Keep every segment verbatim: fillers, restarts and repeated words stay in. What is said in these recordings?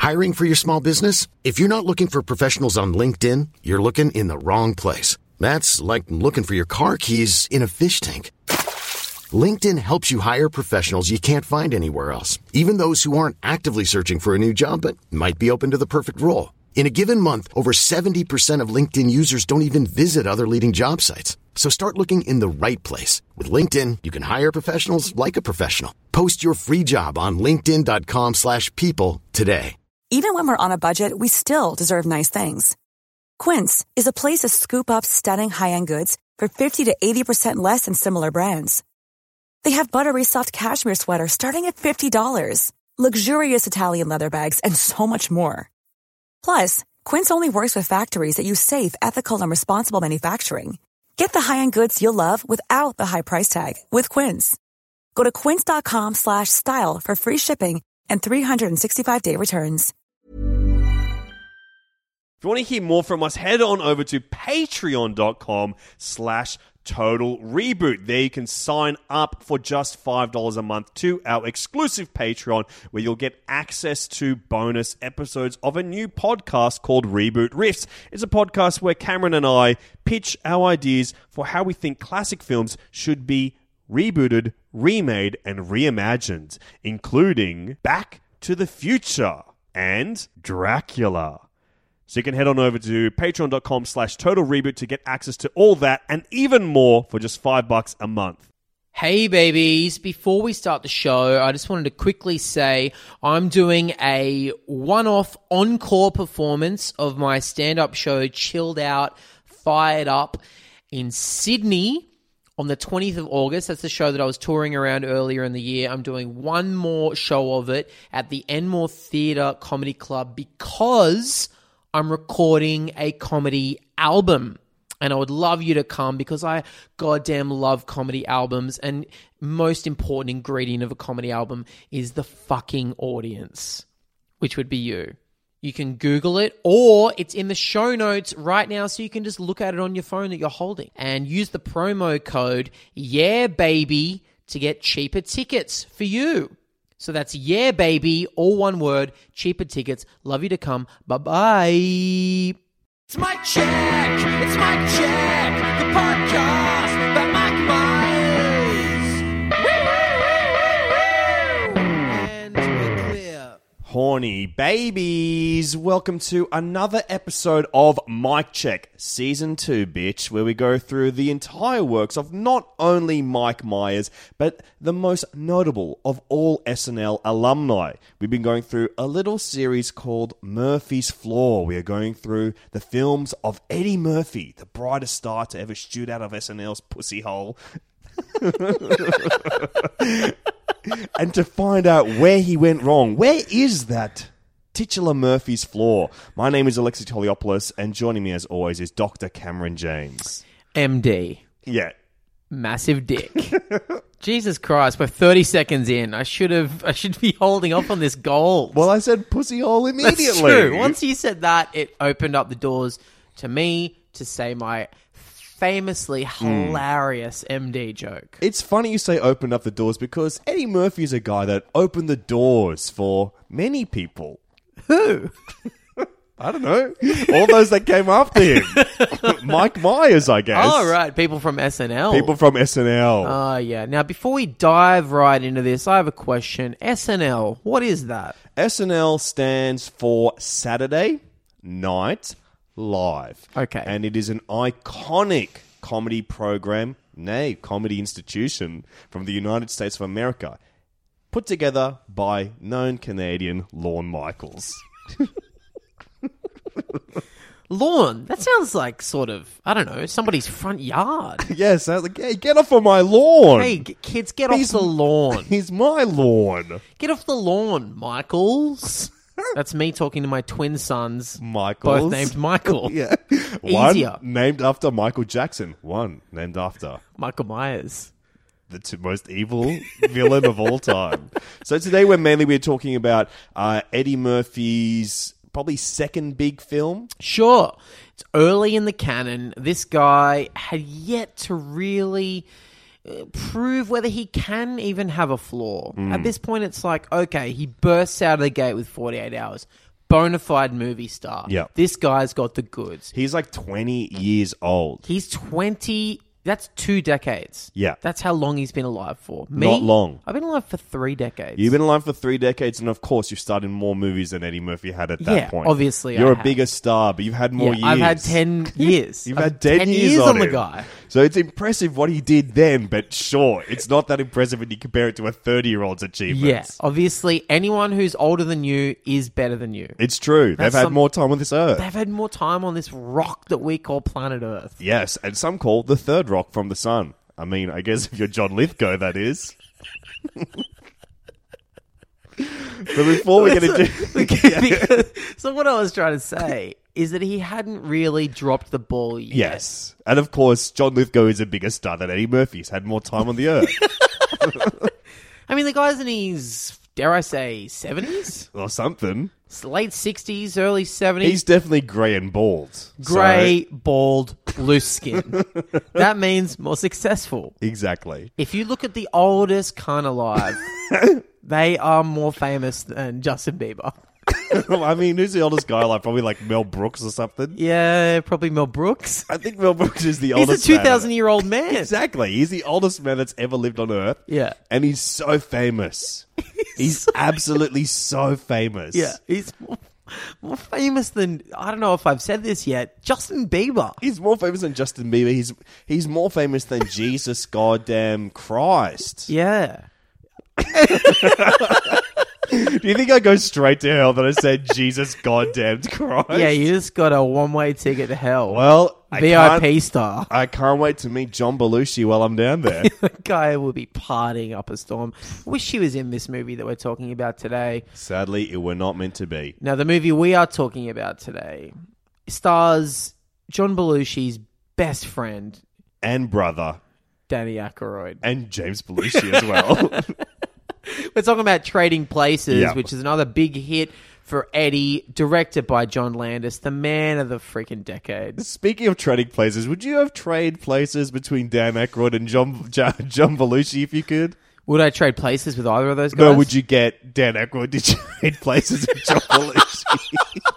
Hiring for your small business? If you're not looking for professionals on LinkedIn, you're looking in the wrong place. That's like looking for your car keys in a fish tank. LinkedIn helps you hire professionals you can't find anywhere else, even those who aren't actively searching for a new job but might be open to the perfect role. In a given month, over seventy percent of LinkedIn users don't even visit other leading job sites. So start looking in the right place. With LinkedIn, you can hire professionals like a professional. Post your free job on linkedin.com slash people today. Even when we're on a budget, we still deserve nice things. Quince is a place to scoop up stunning high-end goods for fifty to eighty percent less than similar brands. They have buttery soft cashmere sweaters starting at fifty dollars, luxurious Italian leather bags, and so much more. Plus, Quince only works with factories that use safe, ethical, and responsible manufacturing. Get the high-end goods you'll love without the high price tag with Quince. Go to quince.com slash style for free shipping and three sixty-five day returns. If you want to hear more from us, head on over to patreon.com slash Total Reboot. There you can sign up for just five dollars a month to our exclusive Patreon, where you'll get access to bonus episodes of a new podcast called Reboot Riffs. It's a podcast where Cameron and I pitch our ideas for how we think classic films should be rebooted, remade, and reimagined, including Back to the Future and Dracula. So you can head on over to patreon.com slash total reboot to get access to all that and even more for just five bucks a month. Hey babies, before we start the show, I just wanted to quickly say I'm doing a one-off encore performance of my stand-up show Chilled Out, Fired Up in Sydney on the twentieth of August. That's the show that I was touring around earlier in the year. I'm doing one more show of it at the Enmore Theatre Comedy Club because I'm recording a comedy album, and I would love you to come because I goddamn love comedy albums, and most important ingredient of a comedy album is the fucking audience, which would be you. You can Google it, or it's in the show notes right now, so you can just look at it on your phone that you're holding and use the promo code YEAHBABY to get cheaper tickets for you. So that's yeah, baby, all one word, cheaper tickets. Love you to come. Bye-bye. It's Mike Check. It's Mike Check. The podcast by Mike Myers. Woo, woo, woo, woo, woo. And we're clear. Horny babies, welcome to another episode of Mike Check, Season two, bitch, where we go through the entire works of not only Mike Myers, but the most notable of all S N L alumni. We've been going through a little series called Murphy's Flaw. We are going through the films of Eddie Murphy, the brightest star to ever shoot out of S N L's pussy hole. And to find out where he went wrong. Where is that titular Murphy's Flaw? My name is Alexi Toliopoulos, and joining me as always is Doctor Cameron James. M D. Yeah. Massive dick. Jesus Christ, we're thirty seconds in. I should have. I should be holding off on this goal. Well, I said pussy hole immediately. That's true. Once you said that, it opened up the doors to me to say my famously hilarious mm. M D joke. It's funny you say opened up the doors because Eddie Murphy is a guy that opened the doors for many people. Who? I don't know. All those that came after him. Mike Myers, I guess. Oh, right. People from S N L. People from S N L. Oh, uh, yeah. Now, before we dive right into this, I have a question. S N L, what is that? S N L stands for Saturday Night Live. Okay. And it is an iconic comedy program, nay, comedy institution from the United States of America, put together by known Canadian Lorne Michaels. Lawn? That sounds like sort of, I don't know, somebody's front yard. Yes, I was like, hey, get off of my lawn. Hey, g- kids, get he's, off the lawn. He's my lawn. Get off the lawn, Michaels. That's me talking to my twin sons. Michaels. Both named Michael. Yeah. Easier. One named after Michael Jackson. One named after Michael Myers. The two most evil villain of all time. So today we're mainly we're talking about uh, Eddie Murphy's probably second big film. Sure. It's early in the canon. This guy had yet to really prove whether he can even have a flaw. Mm. At this point, it's like, okay, he bursts out of the gate with forty-eight hours. bona fide movie star. Yeah. This guy's got the goods. He's like twenty years old. He's twenty. That's two decades. Yeah. That's how long he's been alive for. Me, Not long. I've been alive for three decades. You've been alive for three decades, and of course, you've starred in more movies than Eddie Murphy had at that Yeah, point. obviously You're I a have. bigger star, but you've had more Yeah, years. I've had ten years. You've I've had ten, years, on, on the him. guy. So it's impressive what he did then, but sure, it's not that impressive when you compare it to a thirty-year-old's achievements. Yeah, obviously, anyone who's older than you is better than you. It's true. That's They've had some- more time on this earth. They've had more time on this rock that we call planet Earth. Yes, and some call the third rock from the sun. I mean, I guess if you're John Lithgow, that is. But before we get into... Because- so what I was trying to say is that he hadn't really dropped the ball yet. Yes. And of course, John Lithgow is a bigger star than Eddie Murphy. He's had more time on the earth. I mean, the guy's in his, dare I say, seventies? Or something. Late sixties, early seventies. He's definitely grey and bald. Grey, bald, loose skin. That means more successful. So- exactly. If you look at the oldest cunt alive, they are more famous than Justin Bieber. I mean, who's the oldest guy? Like probably like Mel Brooks or something. Yeah, probably Mel Brooks. I think Mel Brooks is the He's oldest. a two thousand year old man. Man. Exactly. He's the oldest man that's ever lived on Earth. Yeah. And he's so famous. He's absolutely so famous. Yeah, he's more, more famous than, I don't know if I've said this yet, Justin Bieber. He's more famous than Justin Bieber. He's he's more famous than Jesus goddamn Christ. Yeah. Do you think I go straight to hell that I said Jesus goddamn Christ? Yeah, you just got a one-way ticket to hell. Well, I V I P can't, star. I can't wait to meet John Belushi while I'm down there. The guy will be partying up a storm. Wish he was in this movie that we're talking about today. Sadly, it were not meant to be. Now, the movie we are talking about today stars John Belushi's best friend, And brother. Danny Aykroyd. And James Belushi as well. We're talking about Trading Places, Yeah. which is another big hit for Eddie, directed by John Landis, the man of the freaking decade. Speaking of trading places, would you have trade places between Dan Aykroyd and John, John, John Belushi if you could? Would I trade places with either of those guys? No, would you get Dan Aykroyd to trade places with John Belushi?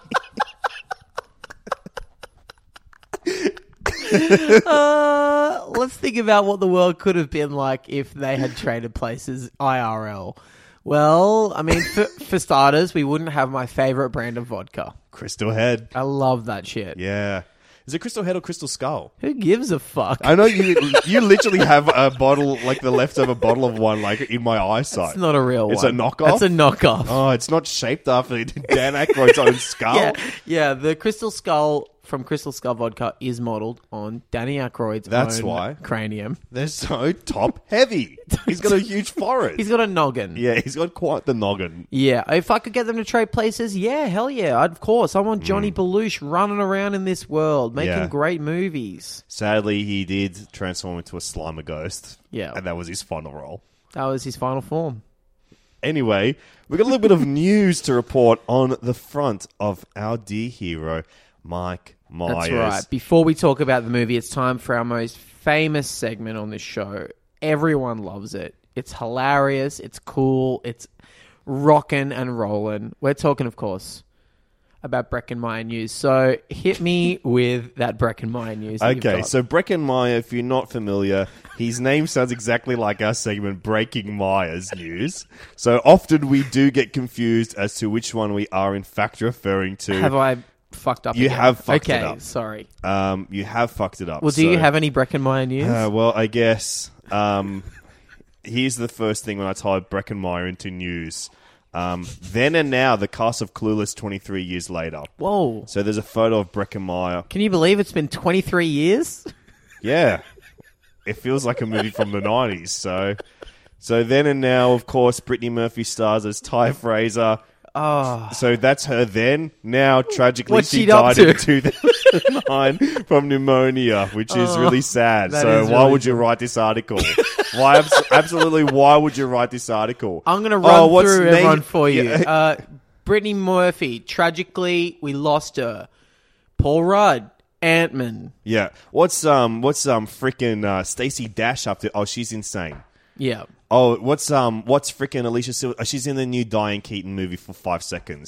Uh, let's think about what the world could have been like if they had traded places I R L. Well, I mean, for, for starters, we wouldn't have my favorite brand of vodka. Crystal Head. I love that shit. Yeah. Is it Crystal Head or Crystal Skull? Who gives a fuck? I know you you literally have a bottle, like the leftover bottle of one, like in my eyesight. It's not a real It's one. a knockoff? It's a knockoff. Oh, it's not shaped after Dan Aykroyd's own skull. Yeah, yeah. The Crystal Skull from Crystal Skull Vodka is modelled on Danny Aykroyd's That's own why. cranium. They're so top heavy. He's got a huge forehead. He's got a noggin. Yeah, he's got quite the noggin. Yeah, if I could get them to trade places, yeah, hell yeah, I'd, of course. I want Johnny Belushi running around in this world, making Yeah. great movies. Sadly, he did transform into a Slimer ghost. Yeah. And that was his final role. That was his final form. Anyway, we got a little bit of news to report on the front of our dear hero, Mike Myers. That's right. Before we talk about the movie, it's time for our most famous segment on this show. Everyone loves it. It's hilarious. It's cool. It's rockin' and rollin'. We're talking, of course, about Breckin Meyer news. So hit me with that Breckin Meyer news. that you've Okay, got. so Breckin Meyer, if you're not familiar, his name sounds exactly like our segment, Breaking Myers News. So often we do get confused as to which one we are in fact referring to. have I fucked up? You again? have fucked it okay, up. sorry. Um, you have fucked it up. Well, do so- you have any Breckin Meyer news? Uh, well, I guess um, here's the first thing when I type Breckin Meyer into news. Um, then and now, the cast of Clueless twenty-three years later. Whoa. So there's a photo of Breckin Meyer. Can you believe it's been twenty-three years? Yeah. It feels like a movie from the nineties. So, so then and now, of course, Brittany Murphy stars as Ty Fraser. Oh. So that's her then. Now, tragically, What's she she up died to? in two thousand nine from pneumonia, which is Oh, really sad. that So is why really would you write this article? Why? abs- Absolutely, why would you write this article? I'm going to Oh, run what's through name- everyone for you. Yeah. Uh, Brittany Murphy, tragically, we lost her. Paul Rudd, Ant-Man. Yeah. What's um what's um freaking uh, Stacey Dash up to? Oh, she's insane. Yeah. Oh, what's um what's freaking Alicia Silver? Oh, she's in the new Diane Keaton movie for five seconds.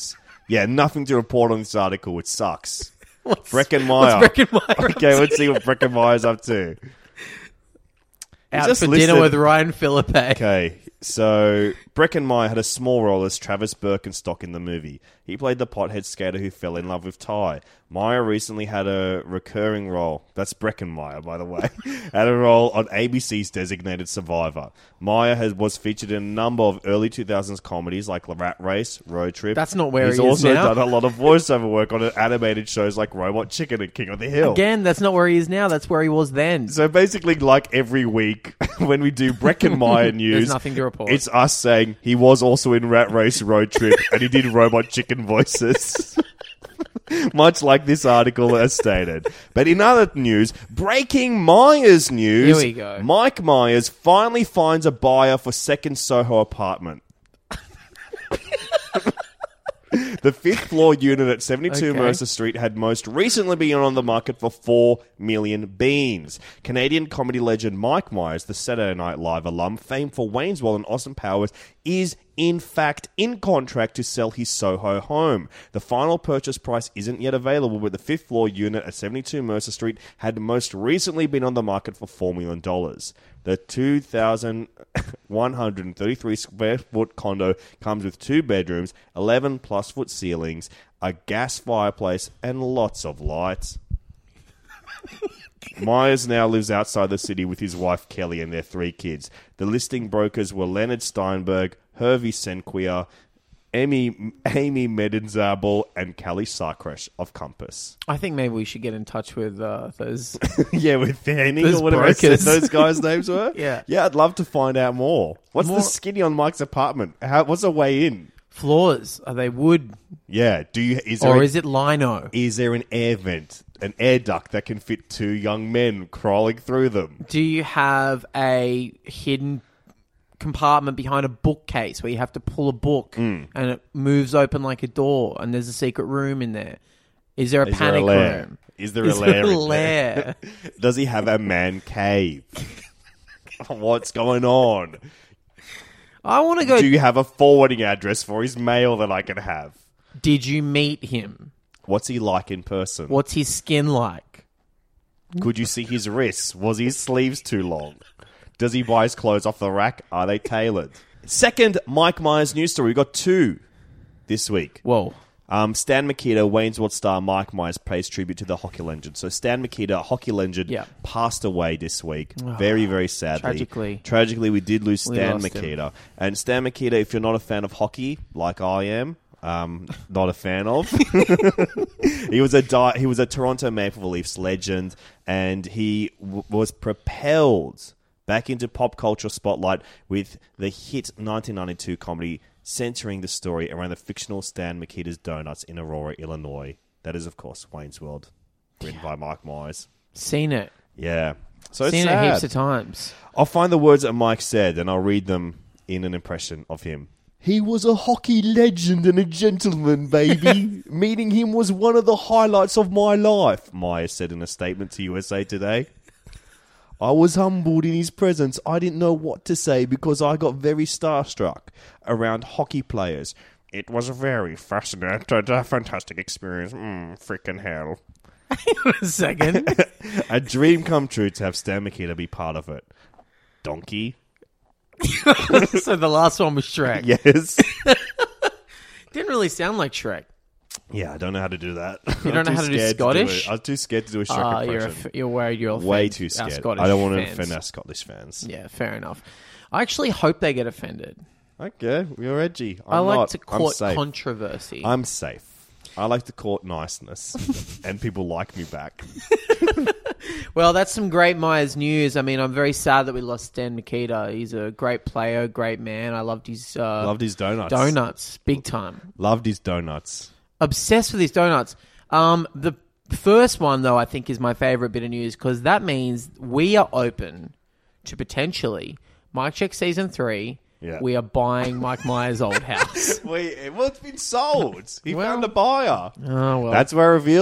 Yeah, nothing to report on this article. It sucks. What's, Breckin Meyer. What's Breckin Meyer? Okay, let's see what Breckin Meyer's up to. Out just for listed- dinner with Ryan Philippe. Okay, so Breckin Meyer had a small role as Travis Birkenstock in the movie. He played the pothead skater who fell in love with Ty. Meyer recently had a recurring role. That's Breckin Meyer, by the way. Had a role on A B C's Designated Survivor. Meyer has, was featured in a number of early two thousands comedies like The Rat Race, Road Trip. That's not where He's he is also now. done a lot of voiceover work on animated shows like Robot Chicken and King of the Hill. Again, that's not where he is now. That's where he was then. So basically, like every week, when we do Breckin Meyer news, There's nothing to report. It's us saying he was also in Rat Race, Road Trip, and he did Robot Chicken voices. Much like this article has stated. But in other news, breaking Myers news. Here we go. Mike Myers finally finds a buyer for second Soho apartment. The fifth floor unit at seventy-two Okay. Mercer Street had most recently been on the market for four million beans. Canadian comedy legend Mike Myers, the Saturday Night Live alum, famed for Wayne's World and Austin Powers, is in fact in contract to sell his Soho home. The final purchase price isn't yet available, but the fifth floor unit at seventy-two Mercer Street had most recently been on the market for four million dollars. The two thousand one hundred thirty-three square foot condo comes with two bedrooms, eleven plus foot ceilings, a gas fireplace, and lots of lights. Myers now lives outside the city with his wife Kelly and their three kids. The listing brokers were Leonard Steinberg, Hervey Senquia, Amy, Amy Medenzabel, and Kelly Sarkresh of Compass. I think maybe we should get in touch with uh, those. Yeah, with Fanning Those or whatever I said brokers. those guys' names were. Yeah. Yeah, I'd love to find out more. What's More- the skinny on Mike's apartment? How, what's the way in? Floors, are they wood Yeah, do you is there or a- is it lino? is there an air vent, an air duct that can fit two young men crawling through them? Do you have a hidden compartment behind a bookcase where you have to pull a book Hmm. and it moves open like a door and there's a secret room in there? Is there a Is there a panic lair? room? Is there Is a lair? there a in there? lair? Does he have a man cave? What's going on? I want to go. Do you have a forwarding address for his mail that I can have? Did you meet him? What's he like in person? What's his skin like? Could you see his wrists? Was his sleeves too long? Does he buy his clothes off the rack? Are they tailored? Second Mike Myers news story. We got two this week. Whoa. Um, Stan Mikita, Wayne's World star Mike Myers, pays tribute to the hockey legend. So Stan Mikita, hockey legend, Yeah. passed away this week. Very, very sadly. Tragically. Tragically, we did lose We Stan lost him. Mikita. And Stan Mikita, if you're not a fan of hockey, like I am, um, not a fan of. he was a di- he was a Toronto Maple Leafs legend, and he w- was propelled back into pop culture spotlight with the hit nineteen ninety-two comedy centering the story around the fictional Stan Mikita's Donuts in Aurora, Illinois. That is, of course, Wayne's World, written by Mike Myers. Seen it. Yeah. So it's Seen sad. it heaps of times. I'll find the words that Mike said, and I'll read them in an impression of him. He was a hockey legend and a gentleman, baby. Meeting him was one of the highlights of my life, Myers said in a statement to U S A Today. I was humbled in his presence. I didn't know what to say because I got very starstruck around hockey players. It was a very fascinating, a fantastic experience. Mm, freaking hell. A second. A dream come true to have Stan Mikita be part of it. Donkey? So the last one was Shrek. Yes. Didn't really sound like Shrek. Yeah, I don't know how to do that. You don't know how to do Scottish? I was too scared to do a Shrek Ah, you're, a impression. f- you're worried you'll Way offend too our scared. Scottish I don't want to fans. offend our Scottish fans. Yeah, fair enough. I actually hope they get offended. Okay, you're edgy. I'm I like not. to I'm court safe. controversy. I'm safe. I like to court niceness, and people like me back. Well, that's some great Myers news. I mean, I'm very sad that we lost Stan Mikita. He's a great player, great man. I loved his uh, Loved his donuts. donuts, big time. Loved his donuts. Obsessed with his donuts. Um, the first one, though, I think is my favorite bit of news because that means we are open to potentially Mike Check Season three. Yeah. We are buying Mike Myers' old house. Wait, well, it's been sold. He Well- found a buyer. Oh, well. That's where I reveal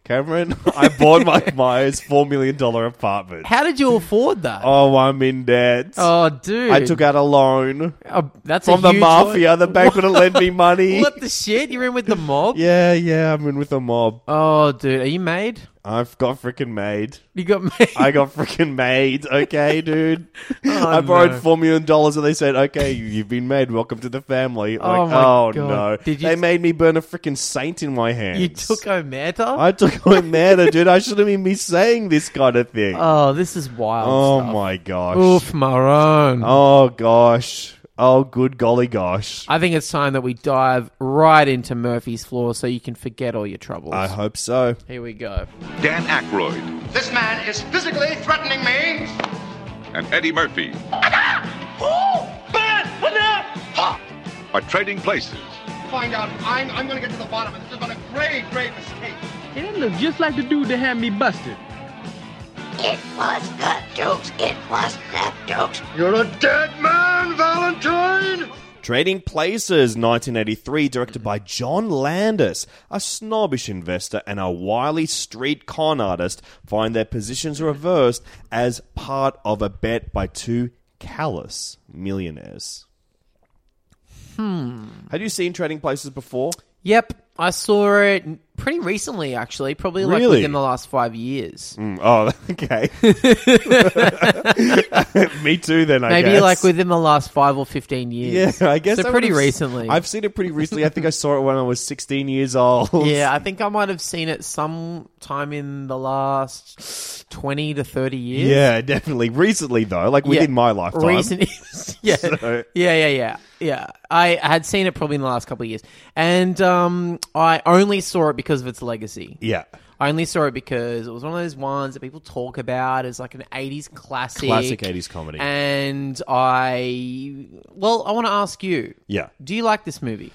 Cameron, I bought Mike Myers four million dollars apartment. How did you afford that? Oh, I'm in debt. Oh, dude. I took out a loan Oh, that's from a the huge mafia. loan. The bank wouldn't lend me money. What the shit? You're in with the mob? Yeah, yeah, I'm in with a mob. Oh, dude. Are you made? I've got freaking made. You got made? I got freaking made. Okay, dude. Oh, I borrowed no. four million dollars, and they said, "Okay, you- you've been made. Welcome to the family." Oh, like, my oh God. no! Did you they t- made me burn a freaking saint in my hands. You took Ometa? I took Ometa, dude. I shouldn't even be saying this kind of thing. Oh, this is wild oh stuff. my gosh. Oof, Maroon. Oh gosh. Oh good golly gosh. I think it's time that we dive right into Murphy's Flaw so you can forget all your troubles. I hope so. Here we go. Dan Aykroyd This man is physically threatening me. and Eddie Murphy Oh, bad! What now? are trading places. Find out. I'm, I'm going to get to the bottom of this. This has been a grave, grave mistake. It looks just like the dude that had me busted. It was the Dukes. It was the Dukes. You're a dead man, Valentine. Trading Places, nineteen eighty-three, directed by John Landis. A snobbish investor and a wily street con artist find their positions reversed as part of a bet by two callous millionaires. Hmm. Had you seen Trading Places before? Yep, I saw it pretty recently, actually. Probably like Really? within the last five years. Mm, oh, okay. Me too, then, I Maybe guess. like within the last five or fifteen years. Yeah, I guess So I pretty would've s- recently. I've seen it pretty recently. I think I saw it when I was sixteen years old. Yeah, I think I might have seen it sometime in the last twenty to thirty years. Yeah, definitely. Recently, though, like within Yeah. my lifetime. Recent, yeah, So- yeah, yeah, yeah, yeah. I had seen it probably in the last couple of years, and um, I only saw it because of its legacy. Yeah. I only saw it because it was one of those ones that people talk about as like an eighties classic, Classic eighties comedy. And I, well, I want to ask you, Yeah. do you like this movie?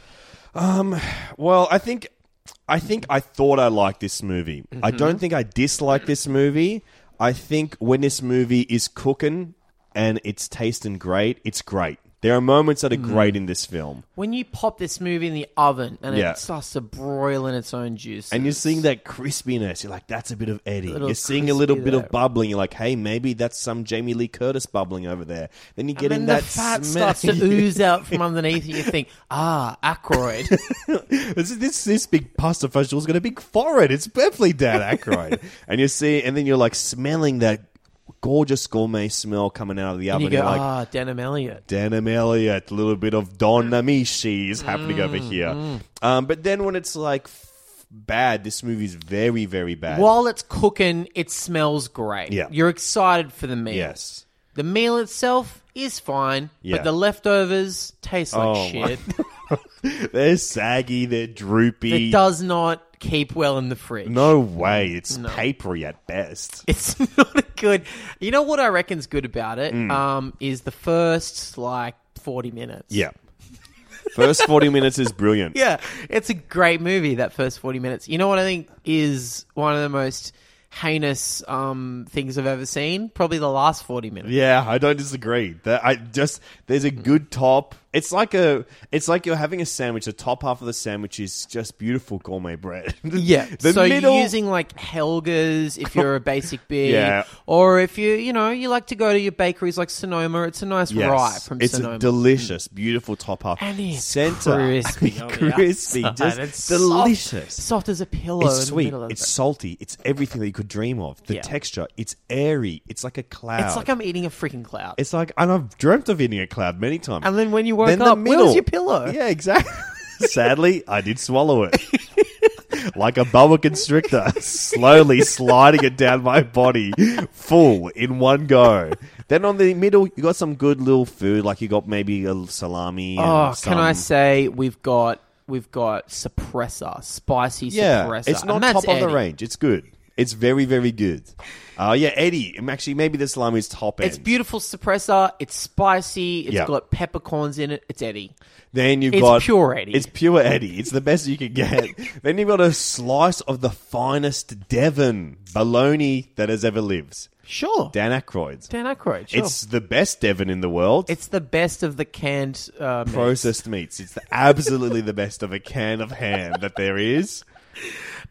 Well, I think I think I thought I liked this movie. Mm-hmm. I don't think I dislike this movie. I think when this movie is cooking and it's tasting great, it's great. There are moments that are great in this film. When you pop this movie in the oven and Yeah. it starts to broil in its own juice, And you're seeing that crispiness. You're like, that's a bit of Eddie. Little You're seeing a little crispy bit there. of bubbling. You're like, hey, maybe that's some Jamie Lee Curtis bubbling over there. Then you get and in then that the fat smell. starts to ooze out from underneath, and you think, ah, Aykroyd. this, this this big pasta vegetable's got a big forehead. It's definitely Dan Aykroyd. And you see, and then you're like smelling that gorgeous gourmet smell coming out of the And oven. you go, You're like, ah, Denham Elliott. Denham Elliott, a little bit of Don Amici is happening Mm, over here. Um, but then when it's like f- bad, this movie's very, very bad. While it's cooking, it smells great. Yeah. You're excited for the meal. Yes. The meal itself is fine, Yeah. but the leftovers taste like Oh, my- shit. They're saggy, they're droopy. It does not keep well in the fridge. No way. It's No. papery at best. It's not a good. You know what I reckon's good about it? Mm. Um, is the first like forty minutes. Yeah. First forty minutes is brilliant. Yeah, it's a great movie, that first forty minutes. You know what I think is one of the most heinous um, things I've ever seen? Probably the last forty minutes. Yeah, I don't disagree. That I just there's a good top. It's like a it's like you're having a sandwich. The top half of the sandwich is just beautiful gourmet bread. Yeah, the so middle, you're using like Helga's if you're a basic beer, Yeah. or if you you know you like to go to your bakeries like Sonoma, it's a nice yes, rye from it's Sonoma. a delicious, beautiful top half. And it's Center crispy, on the crispy, outside. just It's delicious. soft, soft as a pillow. It's in sweet. The middle of It's the salty. It's everything that you could dream of. The Yeah. texture. It's airy. It's like a cloud. It's like I'm eating a freaking cloud. It's like, and I've dreamt of eating a cloud many times. And then when you woke Then the up, where was middle. your pillow? Yeah, exactly. Sadly, I did swallow it. Like a boa constrictor, slowly sliding it down my body, full in one go. Then on the middle, you got some good little food, like you got maybe a salami. And Oh, some, can I say we've got we've got suppressor, spicy Yeah, suppressor. it's not and that's top of the Eddie. range. It's good. It's very, very good. Uh, yeah, Eddie. Actually, maybe the salami is top end. It's beautiful suppressor. It's spicy. It's Yeah. got peppercorns in it. It's Eddie. Then you've It's got pure Eddie. It's pure Eddie. It's the best you can get. Then you've got a slice of the finest Devon bologna that has ever lived. Sure. Dan Aykroyd's. Dan Aykroyd. Sure. It's the best Devon in the world. It's the best of the canned uh, meats. processed meats. It's the, absolutely the best of a can of ham that there is.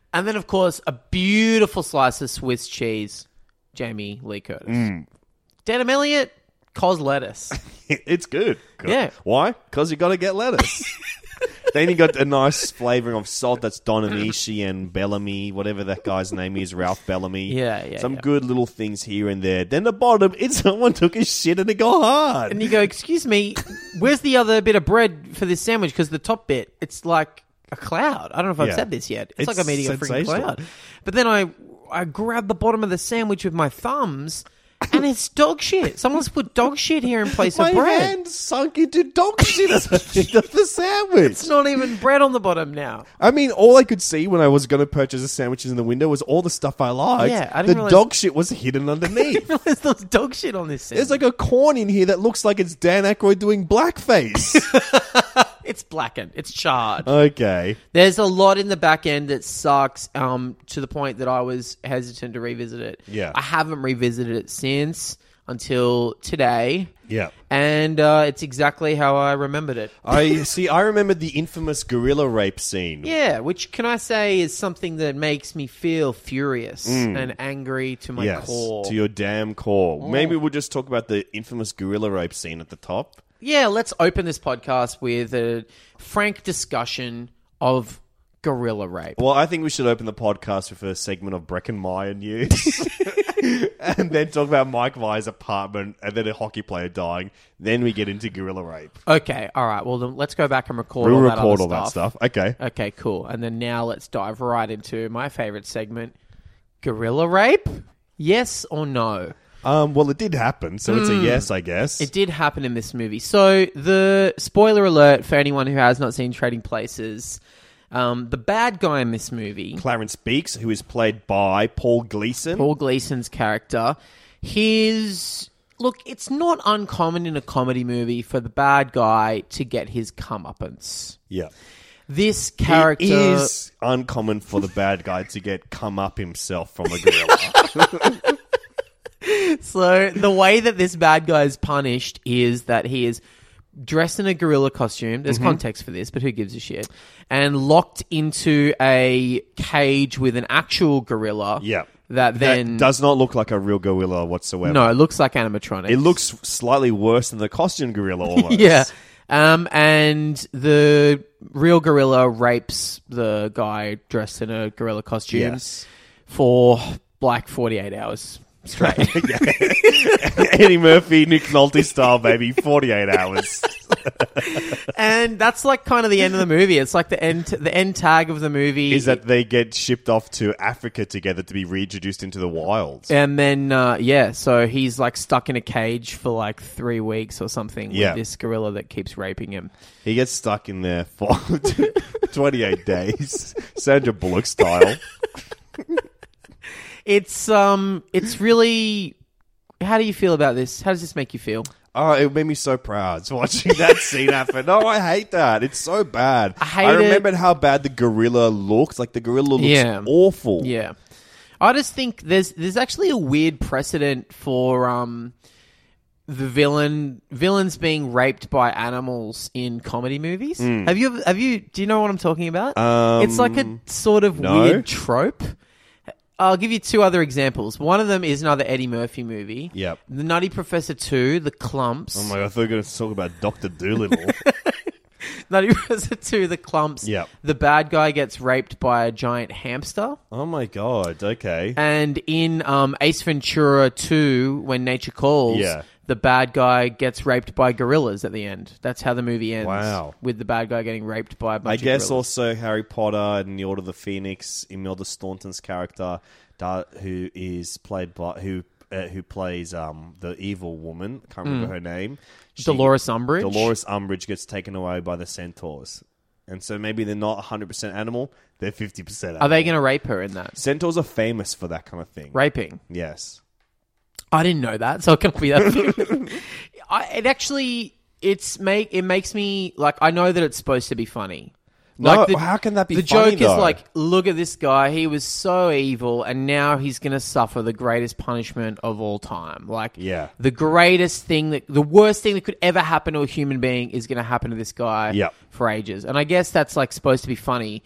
And then, of course, a beautiful slice of Swiss cheese, Jamie Lee Curtis. Mm. Denham Elliott, cos lettuce. It's good. Yeah. Why? Because you got to get lettuce. Then you got a nice flavouring of salt. That's Don Amici and Bellamy, whatever that guy's name is, Ralph Bellamy. Yeah, yeah, Some yeah. good little things here and there. Then the bottom, it's someone took a shit and it got hard. And you go, excuse me, where's the other bit of bread for this sandwich? Because the top bit, it's like a cloud. I don't know if I've Yeah. said this yet. It's, It's like I'm eating a freaking sensational. cloud. But then I, I grab the bottom of the sandwich with my thumbs, and it's dog shit. Someone's put dog shit here in place My of bread. hand sunk into dog shit as I picked up the sandwich. It's not even bread on the bottom now. I mean, all I could see when I was going to purchase the sandwiches in the window was all the stuff I liked. Yeah, I the didn't realize- dog shit was hidden underneath. There's there's dog shit on this sandwich. There's like a corn in here that looks like it's Dan Aykroyd doing blackface. It's blackened. It's charred. Okay. There's a lot in the back end that sucks, um, to the point that I was hesitant to revisit it. Yeah. I haven't revisited it since until today. Yeah. And uh, it's exactly how I remembered it. I see. I remember the infamous gorilla rape scene. Yeah, which can I say is something that makes me feel furious and angry to my Mm. Yes, core. to your damn core. Maybe we'll just talk about the infamous gorilla rape scene at the top. Yeah, let's open this podcast with a frank discussion of gorilla rape. Well, I think we should open the podcast with a segment of Breckin Meyer news. And then talk about Mike Vyer's apartment and then a hockey player dying. Then we get into gorilla rape. Okay, all right. Well, then let's go back and record We'll all that record other all that stuff. stuff. Okay. Okay, cool. And then now let's dive right into my favorite segment, gorilla rape. Yes or no? Um, well, it did happen, so it's a yes, I guess. It did happen in this movie. So the spoiler alert for anyone who has not seen Trading Places, um, the bad guy in this movie, Clarence Beeks, who is played by Paul Gleason. Paul Gleason's character, his... Look, it's not uncommon in a comedy movie for the bad guy to get his comeuppance. Yeah. This character... It is uncommon for the bad guy to get come up himself from a gorilla. So the way that this bad guy is punished is that he is dressed in a gorilla costume. There's context for this, but who gives a shit? And locked into a cage with an actual gorilla. Yeah. That then... That does not look like a real gorilla whatsoever. No, it looks like animatronics. It looks slightly worse than the costume gorilla almost. Yeah. Um, and the real gorilla rapes the guy dressed in a gorilla costume Yes. for like forty-eight hours straight. Eddie Murphy, Nick Nolte style, baby. forty-eight hours. And that's like kind of the end of the movie. It's like the end, the end tag of the movie Is that they get shipped off to Africa together to be reintroduced into the wild. And then, uh, yeah, so he's like stuck in a cage for like three weeks or something Yeah. with this gorilla that keeps raping him. He gets stuck in there for twenty-eight days. Sandra Bullock style. It's um, it's really. How do you feel about this? How does this make you feel? Oh, it made me so proud watching that scene happen. No, I hate that. It's so bad. I hate I it. remembered how bad the gorilla looked. Like, the gorilla looks Yeah. awful. Yeah, I just think there's there's actually a weird precedent for um, the villain villains being raped by animals in comedy movies. Have you have you do you know what I'm talking about? Um, it's like a sort of no. weird trope. I'll give you two other examples. One of them is another Eddie Murphy movie. Yep. The Nutty Professor two, The Clumps. Oh my god, I thought you were going to talk about Doctor Dolittle. Nutty Professor two, The Clumps. Yep. The bad guy gets raped by a giant hamster. Oh my god, okay. And in um, Ace Ventura two, When Nature Calls, Yeah. the bad guy gets raped by gorillas at the end. That's how the movie ends. Wow. With the bad guy getting raped by a bunch I of guess gorillas. also Harry Potter and the Order of the Phoenix, Imelda Staunton's character, da- who is played by who uh, who plays um the evil woman. Can't remember her name. She- Dolores Umbridge? Dolores Umbridge gets taken away by the centaurs, and so maybe they're not one hundred percent animal; they're fifty percent. Are they going to rape her in that? Centaurs are famous for that kind of thing. Raping? Yes. I didn't know that, so it can't be that. I, it actually, it's make it makes me like I know that it's supposed to be funny. No, Like the, how can that be The funny, joke though? is like, look at this guy. He was so evil, and now he's going to suffer the greatest punishment of all time. Like, Yeah. the greatest thing that, the worst thing that could ever happen to a human being is going to happen to this guy Yep. for ages. And I guess that's like supposed to be funny,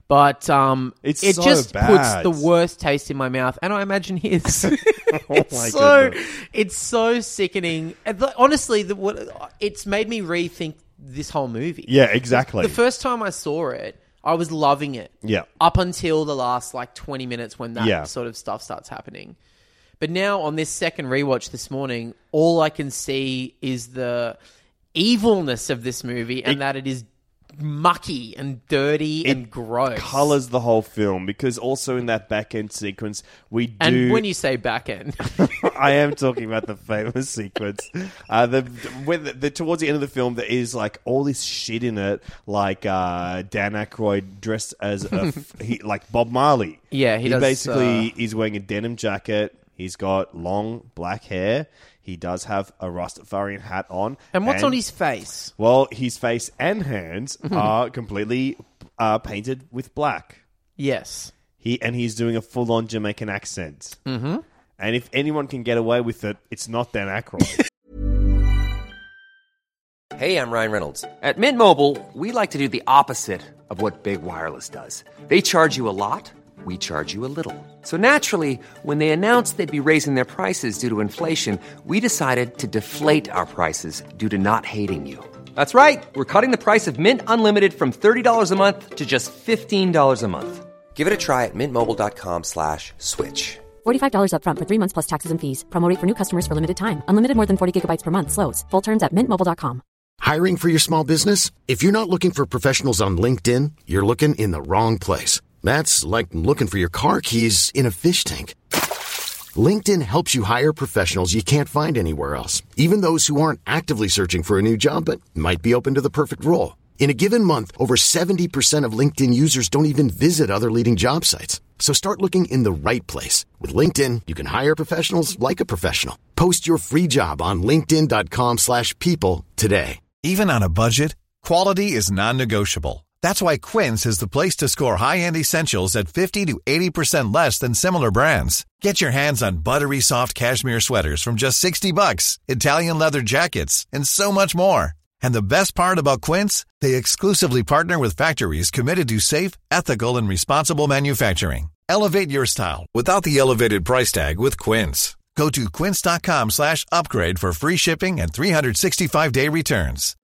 But um, It's it so just bad. puts the worst taste in my mouth, and I imagine his. Oh it's my so goodness. it's so sickening. And the- honestly, the, what, it's made me rethink this whole movie. Yeah, exactly. The first time I saw it, I was loving it. Yeah. Up until the last like twenty minutes when that Yeah. sort of stuff starts happening. But now on this second rewatch this morning, all I can see is the evilness of this movie and It- that it is mucky and dirty and gross. Colors the whole film because also in that back end sequence we do. And when you say back end, I am talking about the famous sequence. Uh, the, when the, the towards the end of the film, there is like all this shit in it, like uh, Dan Aykroyd dressed as a f- he, like Bob Marley. Yeah, he he does, basically uh, is wearing a denim jacket. He's got long black hair. He does have a Rastafarian hat on. and what's on his face? Well, his face and hands are completely uh, painted with black. Yes. He and he's doing a full-on Jamaican accent. Mm-hmm. And if anyone can get away with it, it's not Dan Aykroyd. Hey, I'm Ryan Reynolds. At Mint Mobile, we like to do the opposite of what Big Wireless does. They charge you a lot, we charge you a little. So naturally, when they announced they'd be raising their prices due to inflation, we decided to deflate our prices due to not hating you. That's right. We're cutting the price of Mint Unlimited from thirty dollars a month to just fifteen dollars a month. Give it a try at mintmobile.com slash switch. forty-five dollars up front for three months plus taxes and fees. Promo rate for new customers for limited time. Unlimited more than forty gigabytes per month. Slows full terms at mint mobile dot com. Hiring for your small business? If you're not looking for professionals on LinkedIn, you're looking in the wrong place. That's like looking for your car keys in a fish tank. LinkedIn helps you hire professionals you can't find anywhere else, even those who aren't actively searching for a new job but might be open to the perfect role. In a given month, over seventy percent of LinkedIn users don't even visit other leading job sites. So start looking in the right place. With LinkedIn, you can hire professionals like a professional. Post your free job on linkedin.com slash people today. Even on a budget, quality is non-negotiable. That's why Quince is the place to score high-end essentials at fifty to eighty percent less than similar brands. Get your hands on buttery soft cashmere sweaters from just sixty bucks, Italian leather jackets, and so much more. And the best part about Quince, they exclusively partner with factories committed to safe, ethical, and responsible manufacturing. Elevate your style without the elevated price tag with Quince. Go to quince.com slash upgrade for free shipping and three sixty-five day returns.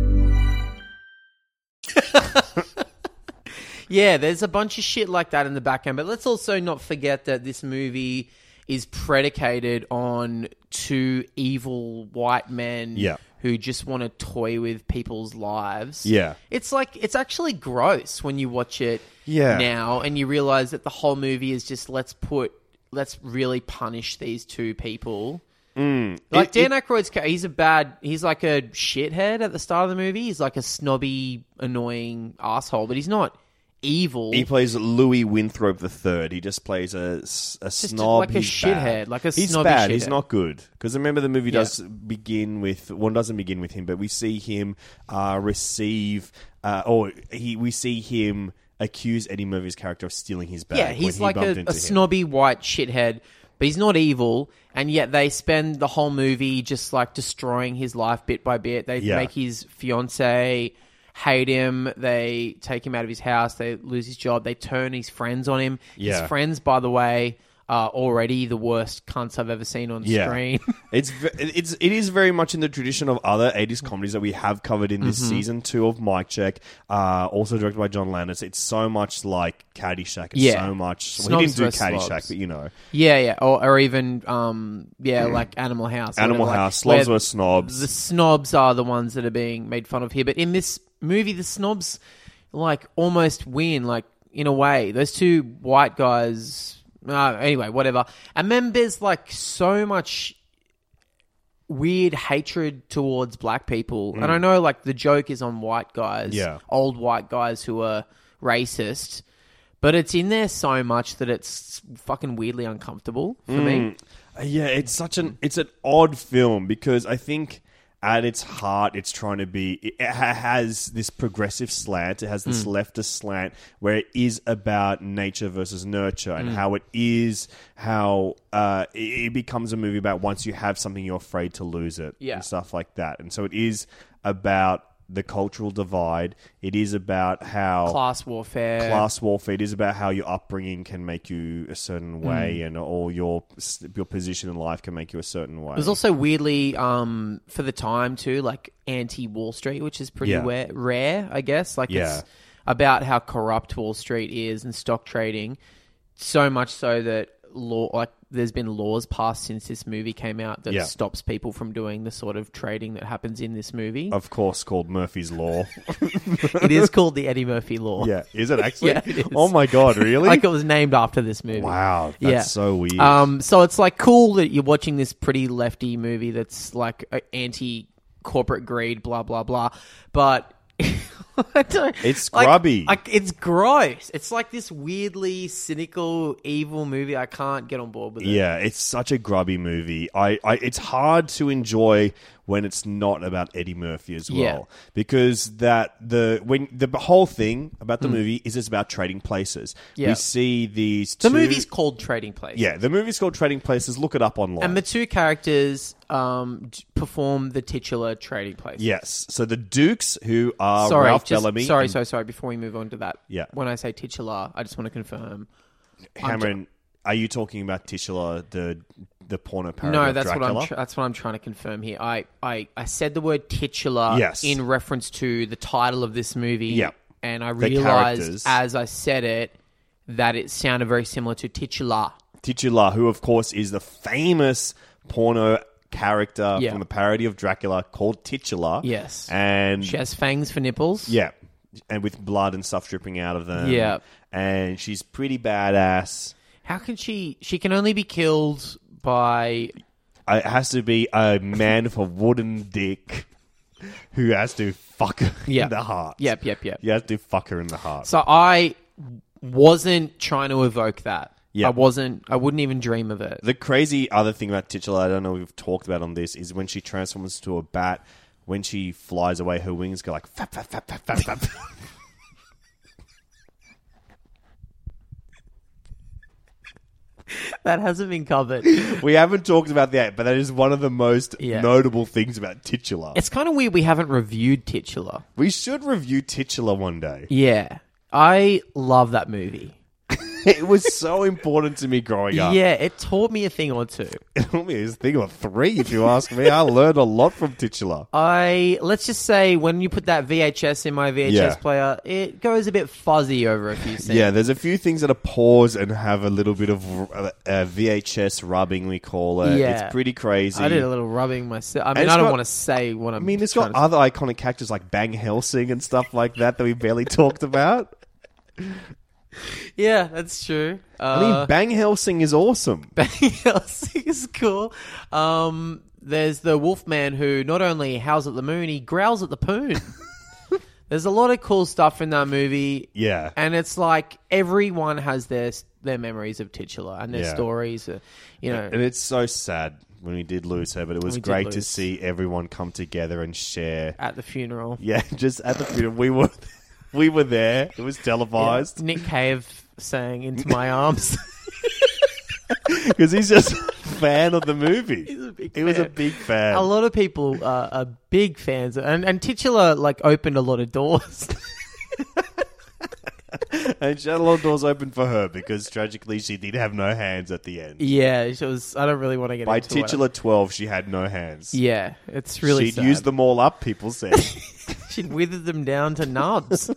Yeah, there's a bunch of shit like that in the back end. But let's also not forget that this movie is predicated on two evil white men Yeah. who just want to toy with people's lives. Yeah. It's like, it's actually gross when you watch it Yeah. now and you realize that the whole movie is just, let's put, let's really punish these two people. Mm. Like It- Dan it- Aykroyd's, ca- he's a bad, he's like a shithead at the start of the movie. He's like a snobby, annoying asshole, but he's not evil. He plays Louis Winthrop the Third. He just plays a, s- a Just snob. like a He's shithead, bad. like a He's snobby bad. He's shithead. not good. Because remember, the movie Yeah. does begin with one doesn't begin with him, but we see him uh, receive, uh, or he we see him accuse Eddie Murphy's character of stealing his bag. Yeah, when he's he like bumped a, into a him. snobby white shithead, but he's not evil. And yet they spend the whole movie just like destroying his life bit by bit. They Yeah. make his fiance hate him. They take him out of his house. They lose his job. They turn his friends on him. Yeah. His friends, by the way, are already the worst cunts I've ever seen on Yeah. screen. it's ve- it's it is very much in the tradition of other eighties comedies that we have covered in this Mhm. season two of Mike Check, uh, also directed by John Landis. It's so much like Caddyshack. It's Yeah. so much. Well, Snobs he didn't do versus Caddyshack, slobs. but you know, Yeah, yeah, or, or even um, yeah, like Animal House. or Animal whatever, like, House, slobs where versus snobs. The snobs are the ones that are being made fun of here, but in this movie, the snobs like almost win, like in a way. Those two white guys. Uh, anyway, whatever. And then there's like so much weird hatred towards black people, Mm. and I know like the joke is on white guys, Yeah. old white guys who are racist. But it's in there so much that it's fucking weirdly uncomfortable for me. Mm. Yeah, it's such an it's an odd film because I think at its heart it's trying to be it ha- has this progressive slant, it has this Mm. leftist slant where it is about nature versus nurture and Mm. how it is how uh, it, it becomes a movie about once you have something you're afraid to lose it Yeah. and stuff like that. And so it is about the cultural divide. It is about how Class warfare. class warfare. It is about how your upbringing can make you a certain way, Mm. and or your your position in life can make you a certain way. It was also weirdly, um, for the time too, like anti-Wall Street, which is pretty Yeah. wa- rare, I guess. Like Yeah. it's about how corrupt Wall Street is and stock trading. So much so that law, like there's been laws passed since this movie came out that Yeah. stops people from doing the sort of trading that happens in this movie. of course, called Murphy's Law. It is called the Eddie Murphy Law. Yeah, is it actually? Yeah, it is. Oh my god, really? Like it was named after this movie. Wow, that's Yeah. so weird. Um, so it's like cool that you're watching this pretty lefty movie that's like a anti-corporate greed, blah blah blah. But I don't, It's like- grubby. Like, it's gross. It's like this weirdly cynical, evil movie. I can't get on board with it. Yeah, it's such a grubby movie. I, I it's hard to enjoy when it's not about Eddie Murphy as well, Yeah. because that the when the whole thing about the Mm. movie is it's about trading places. Yeah. We see these. The two, movie's called Trading Place. yeah, the movie's called Trading Places. Look it up online. And the two characters um, d- perform the titular Trading Place. yes, so the Dukes, who are sorry, Ralph just- Bellamy, Sorry, and sorry, sorry. Before we move on to that, Yeah. when I say titular, I just want to confirm. I'm Cameron. Are you talking about titular, the the porno parody No, of that's Dracula? what I'm. Tr- that's what I'm trying to confirm here. I, I, I said the word titular Yes. in reference to the title of this movie. Yep. And I The realized characters. as I said it that it sounded very similar to titular. Titular, who of course is the famous porno character Yeah. from the parody of Dracula called Titular. Yes. And She has fangs for nipples. yeah, and with blood and stuff dripping out of them. Yeah. And she's pretty badass. How can she? She can only be killed by. Uh, It has to be a man with a wooden dick who has to fuck her Yep. in the heart. Yep, yep, yep. You have to fuck her in the heart. So I wasn't trying to evoke that. Yeah. I wasn't. I wouldn't even dream of it. The crazy other thing about Titular, I don't know if we've talked about on this, is when she transforms to a bat, when she flies away, her wings go like fap, fap, fap, fap, fap, fap. That hasn't been covered. We haven't talked about that, but that is one of the most Yeah. notable things about Titular. It's kind of weird we haven't reviewed Titular. We should review Titular one day. Yeah. I love that movie. It was so important to me growing up. Yeah, it taught me a thing or two. It took me a thing or three, if you ask me. I learned a lot from Titular. I let's just say when you put that V H S in my V H S Yeah. player, it goes a bit fuzzy over a few scenes. Yeah, there's a few things that are pause and have a little bit of uh, uh, V H S rubbing, we call it. Yeah. It's pretty crazy. I did a little rubbing myself. I And mean, it's I don't got- want to say what I'm. I mean, it's trying got to other iconic characters like Bang Helsing and stuff like that that we barely talked about. Yeah, that's true. Uh, I mean, Bang Helsing is awesome. Bang Helsing is cool. Um, there's the Wolfman who not only howls at the moon, he growls at the poon. There's a lot of cool stuff in that movie. Yeah. And it's like everyone has their their memories of Titular and their Yeah. stories. Uh, you know, And it's so sad when we did lose her, but it was We did great to lose. see everyone come together and share. at the funeral. Yeah, just at the funeral. We were, we were there. It was televised. Yeah. Nick Cave sang "Into My Arms." Because he's just a fan of the movie. He's a big he was a fan. big fan. A lot of people uh, are big fans, and and Titular like opened a lot of doors. And she had a lot of doors open for her because tragically she did have no hands at the end. Yeah, she was. I don't really want to get By into it. titular twelve, she had no hands. Yeah, it's really She'd sad. used them all up, people said. She'd withered them down to nubs.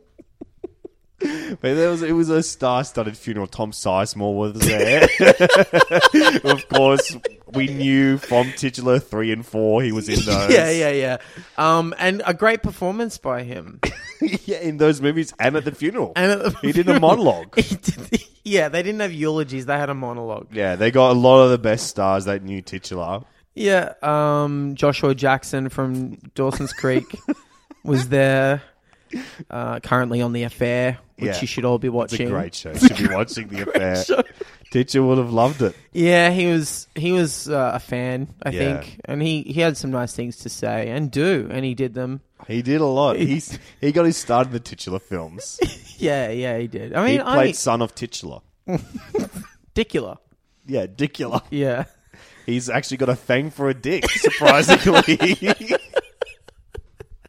But there was, it was a star-studded funeral. Tom Sizemore was there. Of course, we knew from Titular three and four he was in those. Yeah, yeah, yeah. Um, and a great performance by him. Yeah, in those movies and at the funeral. And at the he did a funeral. monologue. He did- yeah, they didn't have eulogies; they had a monologue. Yeah, they got a lot of the best stars that knew Titular. Yeah, um, Joshua Jackson from Dawson's Creek was there. Uh, currently on The Affair, which Yeah. you should all be watching. It's a great show. You should be watching The Affair. show. Teacher would have loved it. Yeah, he was he was uh, a fan, I Yeah. think, and he, he had some nice things to say and do, and he did them. He did a lot. He's he got his start in the titular films. Yeah, yeah, he did. I He mean, played I son of titular. Dickula. Yeah, Dickula. Yeah. He's actually got a thing for a dick, surprisingly.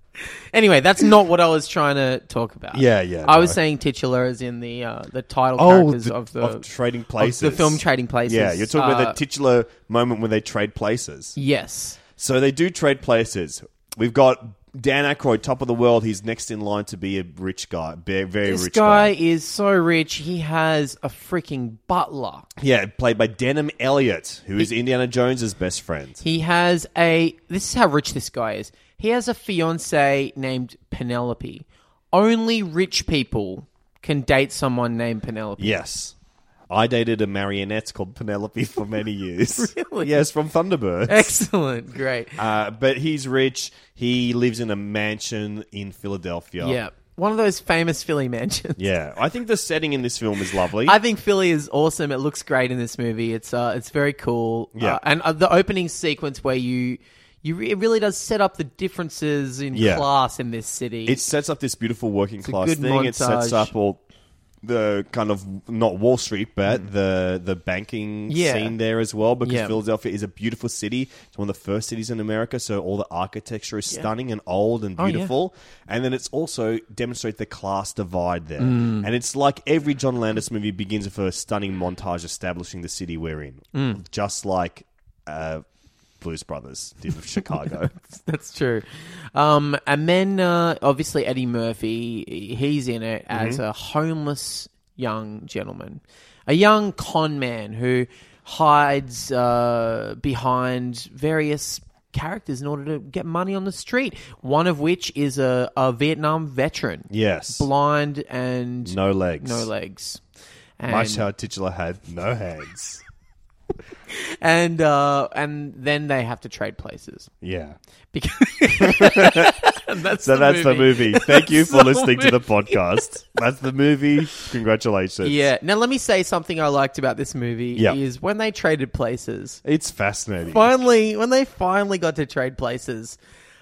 Anyway, that's not what I was trying to talk about. Yeah, yeah, I no. was saying titular as in the uh, the title Oh, characters the- of the of Trading Places. of the film Trading Places. Yeah, you're talking about Uh, the titular moment when they trade places. Yes. So they do trade places. We've got Dan Aykroyd, top of the world. He's next in line to be a rich guy, very, very This rich guy guy. is so rich. He has a freaking butler. Yeah, played by Denham Elliott, who is Indiana Jones's best friend. He has a. This is how rich this guy is. He has a fiance named Penelope. Only rich people can date someone named Penelope. Yes. I dated a marionette called Penelope for many years. Really? Yes, from Thunderbirds. Excellent. Great. Uh, but he's rich. He lives in a mansion in Philadelphia. Yeah. One of those famous Philly mansions. Yeah. I think the setting in this film is lovely. I think Philly is awesome. It looks great in this movie. It's uh, it's very cool. Yeah. Uh, and uh, the opening sequence where you, you re- it really does set up the differences in Yeah. class in this city. It sets up this beautiful working It's a class good thing. It sets montage. up all the kind of not Wall Street, but the the banking Yeah. scene there as well. Because Yeah. Philadelphia is a beautiful city. It's one of the first cities in America, so all the architecture is Yeah. stunning and old and Oh, yeah. beautiful. And then it's also demonstrates the class divide there. Mm. And it's like every John Landis movie begins with a stunning montage establishing the city we're in, Mm. just like uh, Blues Brothers did with Chicago. That's true. Um, and then, uh, obviously, Eddie Murphy, he's in it as Mhm. a homeless young gentleman. A young con man who hides uh, behind various characters in order to get money on the street. One of which is a, a Vietnam veteran. Yes. Blind and... No legs. No legs. And, Much how Titular had no hands. and, uh, and then they have to trade places. Yeah. Because that's so the that's the movie. movie. Thank you That's for the listening to the movie. podcast. That's the movie. Congratulations. Yeah. Now, let me say something I liked about this movie Yeah. is when they traded places. It's fascinating. Finally, when they finally got to trade places,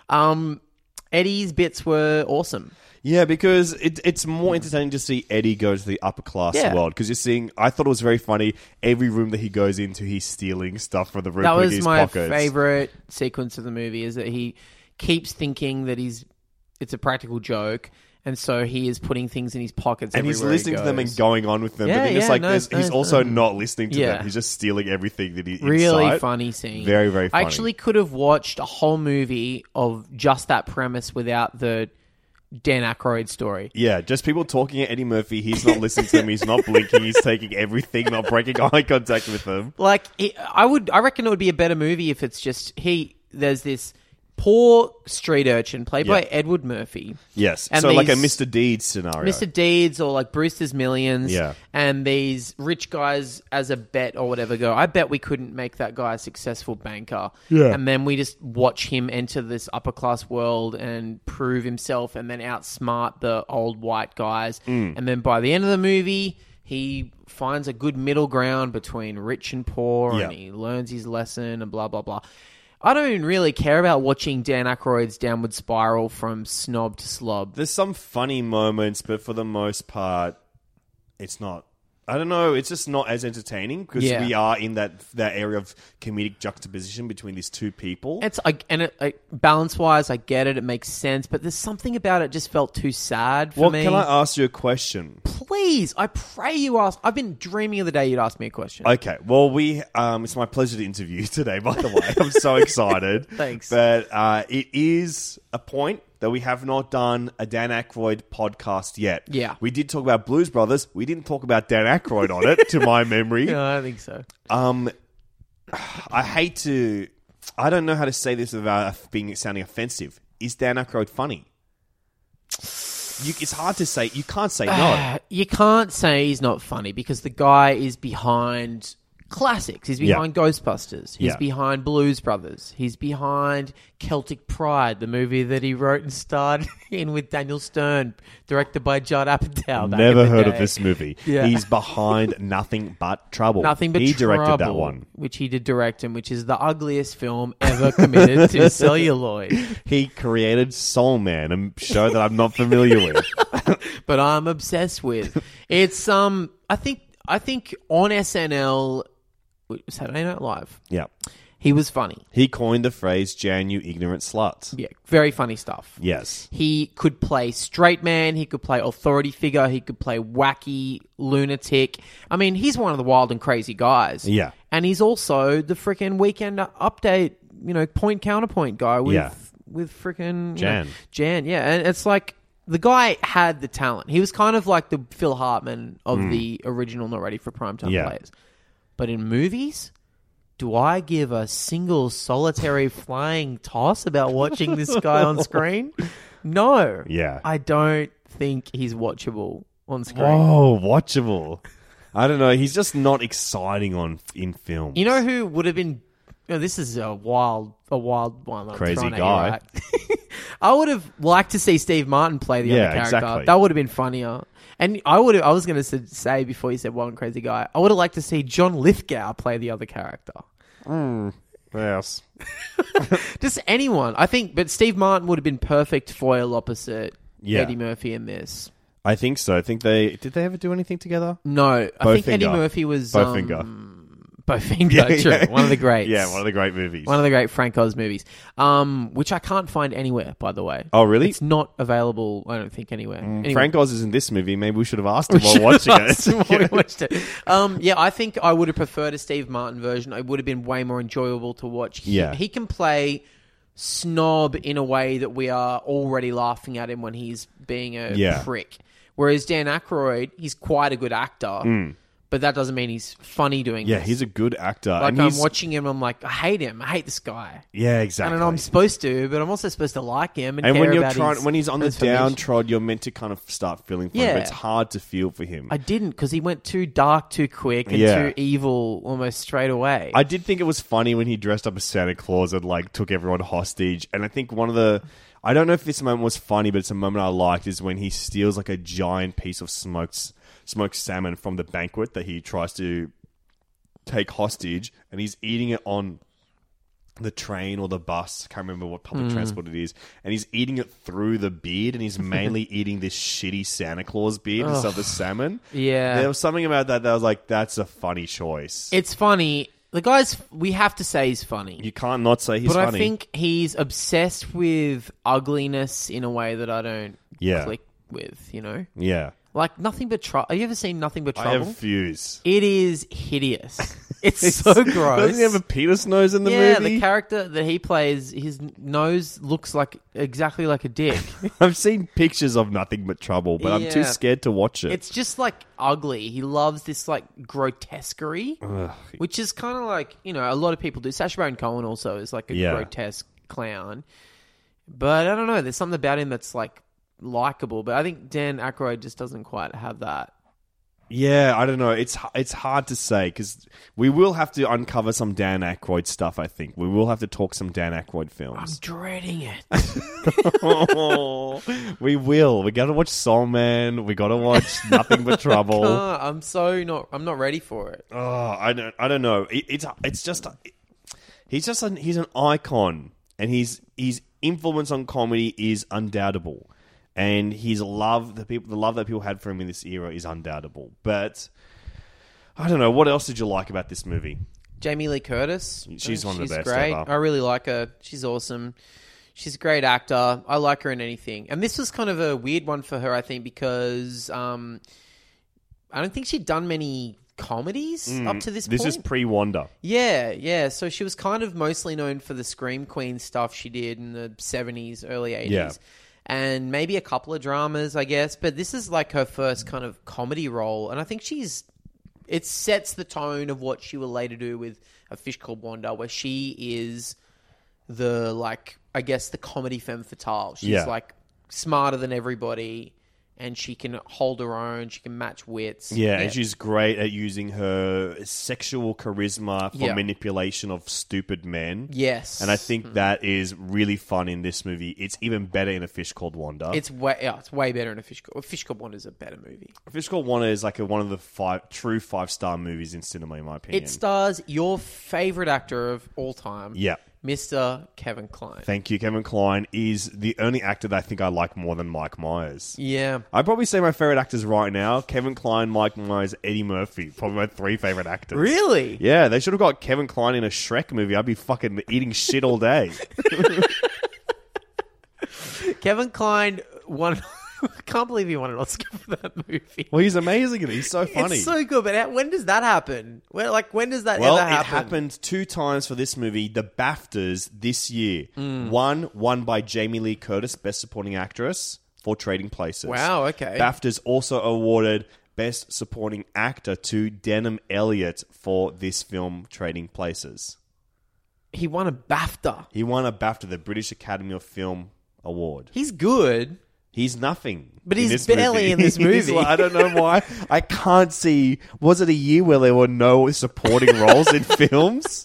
um, Eddie's bits were awesome. Yeah, because it, it's more entertaining to see Eddie go to the upper class Yeah. world. Because you're seeing, I thought it was very funny. Every room that he goes into, he's stealing stuff from the room. That putting in was his my pockets. favorite sequence of the movie is that he keeps thinking that he's it's a practical joke. And so he is putting things in his pockets And he's everywhere he listening to them and goes. going on with them. Yeah, but then it's yeah, like, no, there's- no, he's also no. not listening to Yeah. them. He's just stealing everything that he Really inside. funny scene. Very, very funny. I actually could have watched a whole movie of just that premise without the Dan Aykroyd story. Yeah, just people talking at Eddie Murphy. He's not listening to them. He's not blinking. He's taking everything, not breaking eye contact with them. Like, it, I would, I reckon it would be a better movie if it's just he. There's this poor street urchin played by Yeah. Edward Murphy. Yes, And so like a these- Mister Deeds scenario. Mister Deeds or like Brewster's Millions. Yeah. And these rich guys as a bet or whatever go, I bet we couldn't make that guy a successful banker. Yeah. And then we just watch him enter this upper class world and prove himself and then outsmart the old white guys. Mm. And then by the end of the movie, he finds a good middle ground between rich and poor Yeah. and he learns his lesson and blah, blah, blah. I don't even really care about watching Dan Aykroyd's downward spiral from snob to slob. There's some funny moments, but for the most part, it's not. I don't know. It's just not as entertaining because Yeah. we are in that that area of comedic juxtaposition between these two people. It's I, and it, I, balance wise, I get it. It makes sense, but there's something about it just felt too sad for well, me. can I ask you a question? Please, I pray you ask. I've been dreaming of the day you'd ask me a question. Okay. Well, we um, it's my pleasure to interview you today. By the way, I'm so excited. Thanks. But uh, it is a point that we have not done a Dan Aykroyd podcast yet. Yeah. We did talk about Blues Brothers. We didn't talk about Dan Aykroyd on it, to my memory. No, I think so. Um, I hate to. I don't know how to say this without being sounding offensive. Is Dan Aykroyd funny? You, it's hard to say. You can't say no. You can't say he's not funny because the guy is behind classics. He's Yeah. behind Ghostbusters. He's Yeah. behind Blues Brothers. He's behind Celtic Pride, the movie that he wrote and starred in with Daniel Stern, directed by Judd Apatow. back Never in the heard of day. this movie. Yeah. He's behind Nothing But Trouble. Nothing But He directed Trouble, that one. which he did direct, and which is the ugliest film ever committed to celluloid. He created Soul Man, a show that I'm not familiar with. But I'm obsessed with. It's um, I think I think on S N L, Saturday Night Live. Yeah. He was funny. He coined the phrase, Jan, you ignorant slut. Yeah, very funny stuff. Yes. He could play straight man. He could play authority figure. He could play wacky lunatic. I mean, he's one of the wild and crazy guys. Yeah. And he's also the freaking Weekend Update, you know, point counterpoint guy with, Yeah. with freaking... Jan. You know, Jan, yeah. And it's like, the guy had the talent. He was kind of like the Phil Hartman of Mm. the original Not Ready for Primetime Yeah. players. But in movies... Do I give a single solitary flying toss about watching this guy on screen? No. Yeah. I don't think he's watchable on screen. Oh, watchable. I don't know. He's just not exciting on in film. You know who would have been... You know, this is a wild, a wild one. I'm Crazy throwing at you, guy. right? I would have liked to see Steve Martin play the Yeah, other character. exactly. That would have been funnier. And I would have, I was going to say before you said one crazy guy, I would have liked to see John Lithgow play the other character. Mm, yes. Just anyone. I think, but Steve Martin would have been perfect foil opposite Yeah. Eddie Murphy in this. I think so. I think they... Did they ever do anything together? No. I think Eddie Murphy was... Bowfinger. Um, Bowfinger, true. One of the greats. Yeah, one of the great movies. One of the great Frank Oz movies. Um, which I can't find anywhere, by the way. Oh, really? It's not available, I don't think, anywhere. Mm, Anyway. Frank Oz is in this movie. Maybe we should have asked him We while should watching have it. asked him while we watched it. Um, yeah, I think I would have preferred a Steve Martin version. It would have been way more enjoyable to watch. He, Yeah. he can play snob in a way that we are already laughing at him when he's being a Yeah. prick. Whereas Dan Aykroyd, he's quite a good actor, Mm. but that doesn't mean he's funny doing Yeah, this. he's a good actor. Like, and I'm he's, watching him, I'm like, I hate him. I hate this guy. Yeah, exactly. I don't know, I'm supposed to, but I'm also supposed to like him and, And care when you're about trying, his when he's on the transformation. downtrodden, you're meant to kind of start feeling for him. Yeah. But it's hard to feel for him. I didn't, because he went too dark too quick and Yeah. too evil almost straight away. I did think it was funny when he dressed up as Santa Claus and like took everyone hostage. And I think one of the, I don't know if this moment was funny, but it's a moment I liked, is when he steals like a giant piece of smoked smoked salmon from the banquet that he tries to take hostage, and he's eating it on the train or the bus. I can't remember what public Mm. transport it is. And he's eating it through the beard, and he's mainly eating this shitty Santa Claus beard instead of the salmon. Yeah. There was something about that that I was like, that's a funny choice. It's funny. The guy's, we have to say he's funny. You can't not say he's but funny. I think he's obsessed with ugliness in a way that I don't Yeah. click with, you know? Yeah. Like Nothing But Trouble. Have you ever seen Nothing But I Trouble? have views. It is hideous. It's, so gross. Doesn't he have a penis nose in the yeah, movie? the character that he plays, his nose looks like exactly like a dick. I've seen pictures of Nothing But Trouble, but I'm too Yeah. scared to watch it. It's just like ugly. He loves this like grotesquerie, Ugh. which is kind of like, you know, a lot of people do. Sacha Baron Cohen also is like a Yeah. grotesque clown. But I don't know. There's something about him that's like likable. But I think Dan Aykroyd just doesn't quite have that. Yeah, I don't know. It's it's hard to say because we will have to uncover some Dan Aykroyd stuff, I think. We will have to talk some Dan Aykroyd I'm films. dreading it. Oh, we will. We got to watch Soul Man. We got to watch Nothing But Trouble. Can't. I'm so not. I'm not ready for it. Oh, I don't. I don't know. It, it's it's just he's just an, he's an icon, and his his influence on comedy is undoubtable, and his love the people the love that people had for him in this era is undoubtable. But I don't know. What else did you like about this movie? Jamie Lee Curtis. She's one of the She's best great. ever. I really like her. She's awesome. She's a great actor. I like her in anything. And this was kind of a weird one for her, I think, because um, I don't think she'd done many comedies Mm, up to this, this point. is pre-Wonder. Yeah, yeah. So she was kind of mostly known for the Scream Queen stuff she did in the seventies, early eighties. Yeah. And maybe a couple of dramas, I guess. But this is like her first kind of comedy role. And I think she's... It sets the tone of what she will later do with A Fish Called Wanda, where she is the, like, I guess the comedy femme fatale. She's, Yeah. like, smarter than everybody, and she can hold her own. She can match wits. Yeah, and she's great at using her sexual charisma for Yeah. manipulation of stupid men. Yes. And I think that is really fun in this movie. It's even better in A Fish Called Wanda. It's way, yeah, it's way better in A Fish Called... A Fish Called Wanda is a better movie. A Fish Called Wanda is like a, one of the five true five-star movies in cinema, in my opinion. It stars your favorite actor of all time. Yeah. Mister Kevin Kline. Thank you. Kevin Kline is the only actor that I think I like more than Mike Myers. Yeah. I'd probably say my favorite actors right now, Kevin Kline, Mike Myers, Eddie Murphy. Probably my three favorite actors. Really? Yeah, they should have got Kevin Kline in a Shrek movie. I'd be fucking eating shit all day. Kevin Kline won... I can't believe he won an Oscar for that movie. Well, he's amazing in it. He's so funny. It's so good, but how, when does that happen? When, like, when does that well, ever happen? it happened two times for this movie. The BAFTAs this year. Mm. One won by Jamie Lee Curtis, Best Supporting Actress for Trading Places. Wow, okay. BAFTAs also awarded Best Supporting Actor to Denham Elliott for this film, Trading Places. He won a BAFTA. He won a BAFTA, the British Academy of Film Award. He's good. He's nothing. But in he's this barely movie. in this He's movie. like, I don't know why. I can't see. Was it a year where there were no supporting roles in films?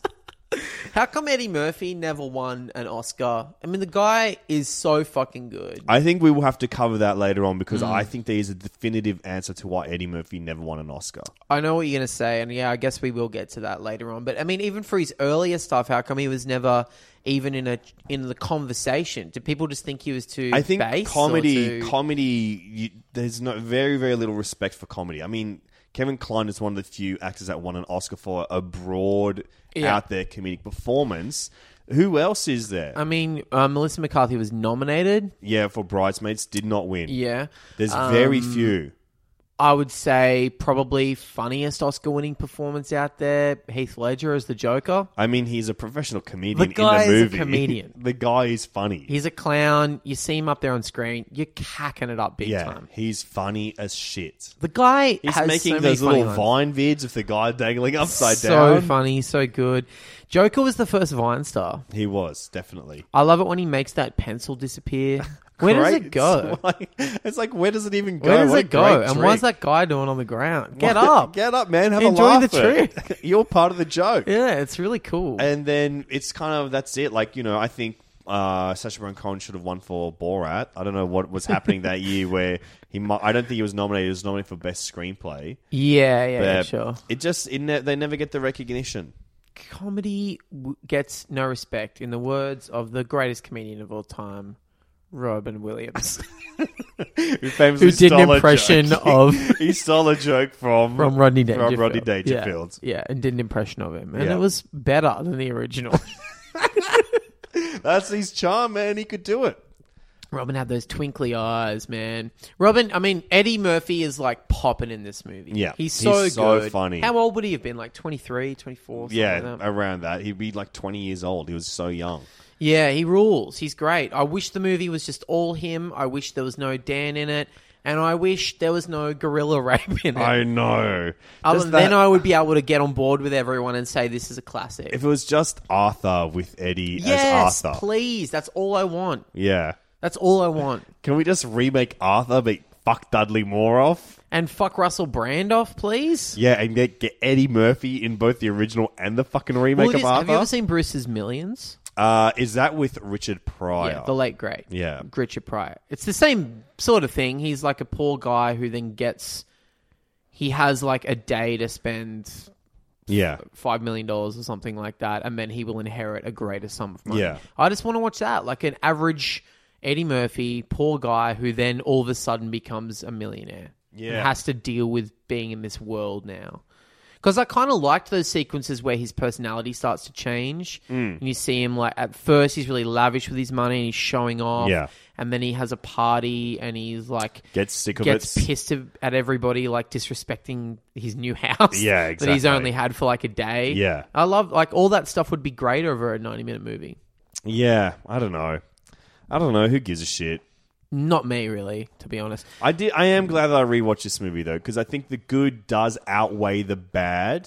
How come Eddie Murphy never won an Oscar? I mean, the guy is so fucking good. I think we will have to cover that later on because Mm. I think there is a definitive answer to why Eddie Murphy never won an Oscar. I know what you're going to say, and yeah, I guess we will get to that later on. But I mean, even for his earlier stuff, how come he was never even in a in the conversation? Did people just think he was too I think base comedy, or too... comedy. You, there's no very, very little respect for comedy. I mean, Kevin Kline is one of the few actors that won an Oscar for a broad, Yeah. out there comedic performance. Who else is there? I mean, uh, Melissa McCarthy was nominated. Yeah, for Bridesmaids, did not win. Yeah. There's very Um, few. I would say probably funniest Oscar-winning performance out there, Heath Ledger as the Joker. I mean, he's a professional comedian The guy in the is a movie. comedian. The guy is funny. He's a clown. You see him up there on screen, you're cacking it up big yeah, time. he's funny as shit. The guy He's has making so many those little funny Vine vids of the guy dangling upside so down. So funny, so good. Joker was the first Vine star. He was, definitely. I love it when he makes that pencil disappear. Where does Great. it go? It's like, it's like, where does it even go? Where does What a it go? great And trick. what's that guy doing on the ground? Get What- up. Get up, man. Have Enjoy a laugh. the at it. trick. You're part of the joke. Yeah, it's really cool. And then it's kind of, that's it. Like, you know, I think uh, Sacha Baron Cohen should have won for Borat. I don't know what was happening that year where he might, I don't think he was nominated. He was nominated for Best Screenplay. Yeah, yeah, yeah, But sure. It just, it ne- they never get the recognition. Comedy w- gets no respect, in the words of the greatest comedian of all time, Robin Williams. Who famously Who did an stole a impression joke. of... he stole a joke from... From Rodney Dangerfield. From Rodney Dangerfield. Yeah, yeah, and did an impression of him. And Yeah. it was better than the original. That's his charm, man. He could do it. Robin had those twinkly eyes, man. Robin, I mean, Eddie Murphy is like popping in this movie. Yeah, He's so he's so good. funny. How old would he have been? Like twenty-three, twenty-four? Something Yeah, like that? around that. He'd be like twenty years old. He was so young. Yeah, he rules. He's great. I wish the movie was just all him. I wish there was no Dan in it. And I wish there was no gorilla rape in it. I know. Other Just than then that- I would be able to get on board with everyone and say this is a classic. If it was just Arthur with Eddie yes, as Arthur. please. That's all I want. Yeah. That's all I want. Can we just remake Arthur but fuck Dudley Moore off? And fuck Russell Brand off, please. Yeah, and get, get Eddie Murphy in both the original and the fucking remake Well, it of is- Arthur. have you ever seen Bruce's Millions? Uh, is that with Richard Pryor? Yeah, the late great. Yeah. Richard Pryor. It's the same sort of thing. He's like a poor guy who then gets... He has like a day to spend... Yeah. Five million dollars or something like that, and then he will inherit a greater sum of money. Yeah. I just want to watch that, like an average Eddie Murphy, poor guy who then all of a sudden becomes a millionaire. Yeah. And has to deal with being in this world now. Because I kind of liked those sequences where his personality starts to change, Mm. and you see him like at first he's really lavish with his money and he's showing off, Yeah. and then he has a party and he's like Gets sick of gets it. pissed at everybody, like disrespecting his new house. Yeah, that he's exactly. only had for like a day. Yeah. I love like all that stuff would be great over a ninety minute movie. Yeah, I don't know. I don't know. Who gives a shit? Not me, really, to be honest. I did. I am glad that I rewatched this movie though, because I think the good does outweigh the bad,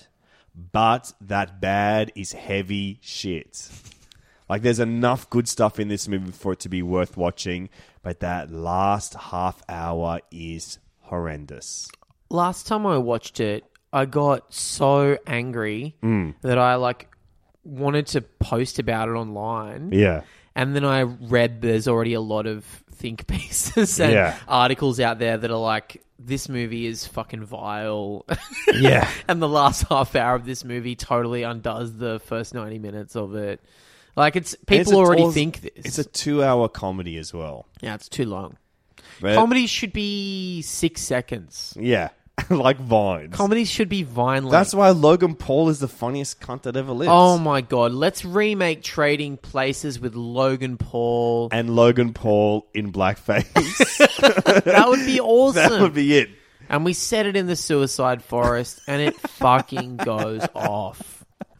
but that bad is heavy shit. Like, there's enough good stuff in this movie for it to be worth watching, but that last half hour is horrendous. Last time I watched it, I got so angry Mm. that I like wanted to post about it online. Yeah. And then I read there's already a lot of think pieces and Yeah. articles out there that are like, this movie is fucking vile. Yeah. And the last half hour of this movie totally undoes the first ninety minutes of it. Like, it's And people it's a- already also- think this. It's a two-hour comedy as well. Yeah, it's too long. But- Comedy should be six seconds. Yeah, like Vines. Comedies should be Vine length. That's why Logan Paul is the funniest cunt that ever lived. Oh my god, let's remake Trading Places with Logan Paul. And Logan Paul in blackface. That would be awesome. That would be it. And we set it in the Suicide Forest, and it fucking goes off.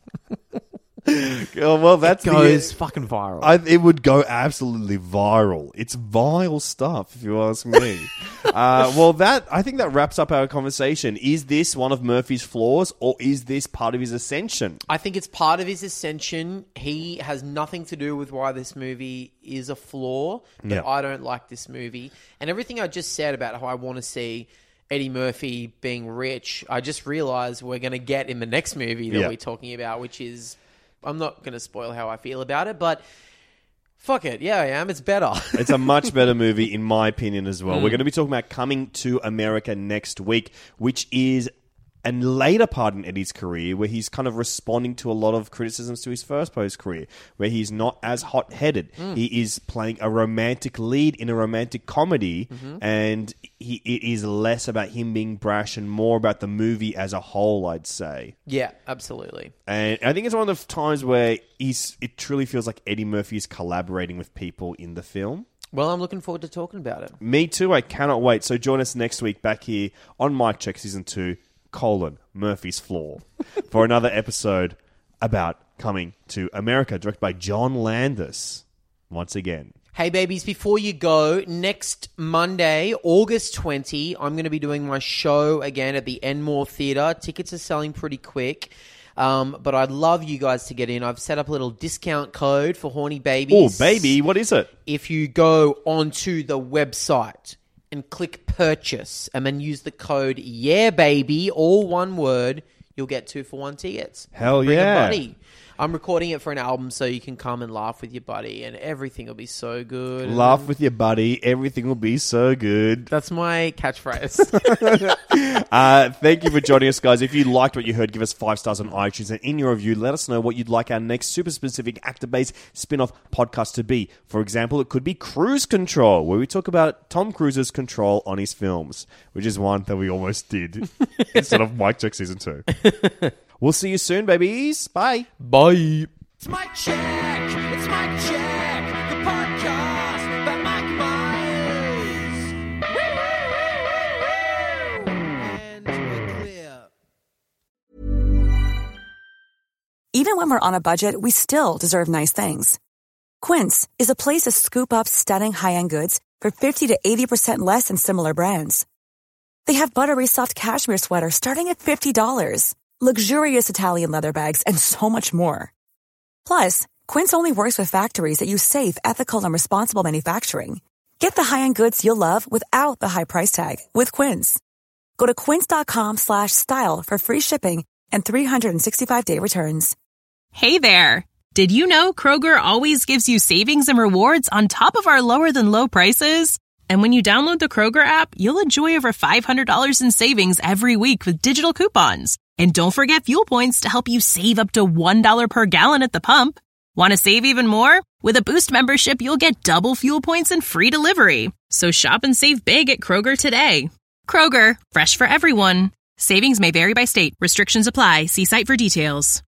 Oh, well, that's it goes the, fucking viral. I, it would go absolutely viral. It's vile stuff, if you ask me. uh, well, that I think that wraps up our conversation. Is this one of Murphy's flaws, or is this part of his ascension? I think it's part of his ascension. He has nothing to do with why this movie is a flaw. But Yeah. I don't like this movie. And everything I just said about how I want to see Eddie Murphy being rich, I just realized we're going to get in the next movie that Yeah. we're talking about, which is... I'm not going to spoil how I feel about it, but fuck it. Yeah, I am. It's better. It's a much better movie, in my opinion, as well. Mm. We're going to be talking about Coming to America next week, which is a later part in Eddie's career where he's kind of responding to a lot of criticisms to his first post career, where he's not as hot-headed. Mm. He is playing a romantic lead in a romantic comedy, Mm-hmm. and he, it is less about him being brash and more about the movie as a whole, I'd say. Yeah, absolutely. And I think it's one of the times where he's, it truly feels like Eddie Murphy is collaborating with people in the film. Well, I'm looking forward to talking about it. Me too. I cannot wait. So join us next week back here on Mike Check Season two, colon, Murphy's Flaw, for another episode about Coming to America, directed by John Landis. Once again. Hey, babies, before you go, next Monday, August twentieth, I'm going to be doing my show again at the Enmore Theatre. Tickets are selling pretty quick, um, but I'd love you guys to get in. I've set up a little discount code for Horny Babies. Oh, baby, what is it? If you go onto the website and click purchase and then use the code YEAHBABY, all one word, you'll get two for one tickets. Hell Bring yeah. a buddy. I'm recording it for an album so you can come and laugh with your buddy and everything will be so good. Laugh with your buddy. Everything will be so good. That's my catchphrase. uh, thank you for joining us, guys. If you liked what you heard, give us five stars on iTunes. And in your review, let us know what you'd like our next super specific actor-based spin-off podcast to be. For example, it could be Cruise Control, where we talk about Tom Cruise's control on his films, which is one that we almost did instead of Mike Check Season two. We'll see you soon, babies. Bye. Bye. It's Mike Check. It's Mike Check. The podcast by Mike Myers. And we're clear. Even when we're on a budget, we still deserve nice things. Quince is a place to scoop up stunning high-end goods for fifty to eighty percent less than similar brands. They have buttery soft cashmere sweaters starting at fifty dollars, luxurious Italian leather bags, and so much more. Plus, Quince only works with factories that use safe, ethical, and responsible manufacturing. Get the high-end goods you'll love without the high price tag with Quince. Go to quince.com slash style for free shipping and three sixty-five day returns. Hey there! Did you know Kroger always gives you savings and rewards on top of our lower-than-low prices? And when you download the Kroger app, you'll enjoy over five hundred dollars in savings every week with digital coupons. And don't forget fuel points to help you save up to one dollar per gallon at the pump. Want to save even more? With a Boost membership, you'll get double fuel points and free delivery. So shop and save big at Kroger today. Kroger, fresh for everyone. Savings may vary by state. Restrictions apply. See site for details.